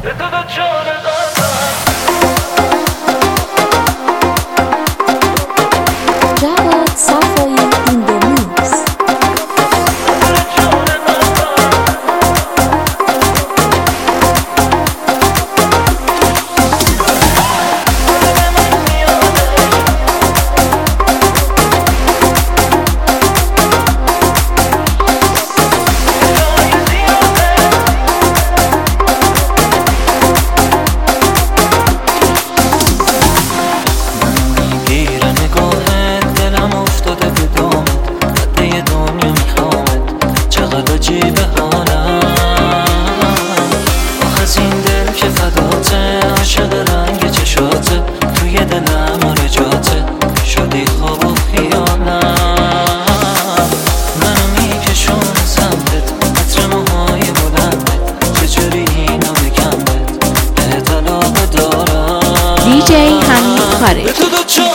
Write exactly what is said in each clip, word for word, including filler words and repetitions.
جواد صفایی این دو میکس. دی جی حمید خارجی.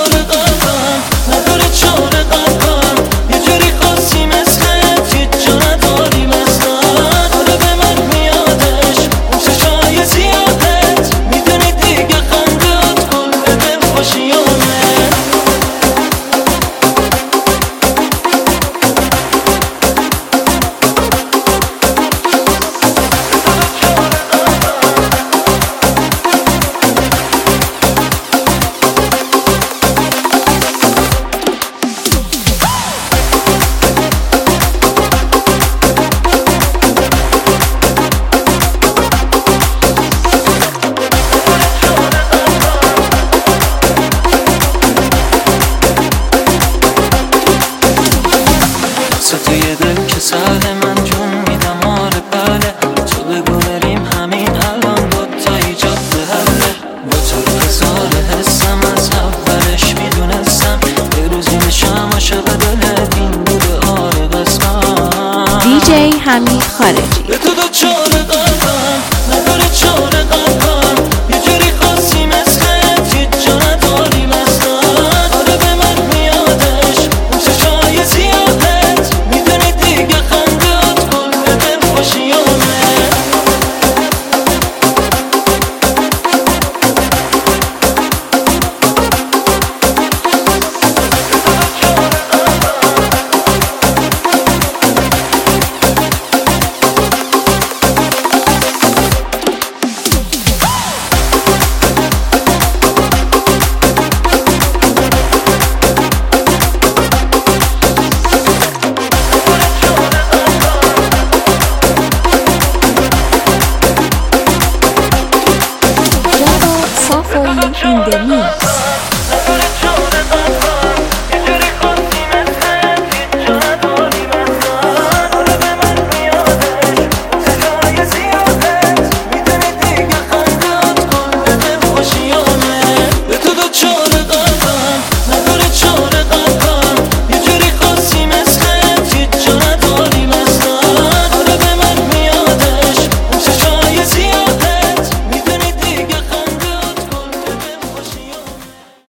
توی دل که ساده من جون میدم آره بله تو بگو بریم همین الان دوتایی جاده حله با تو هزار حسم از اولش میدونستم یه روزی میشم عاشق دلت این بوده آره قسمم. دی جی حمید خارجی. به تو دو چاره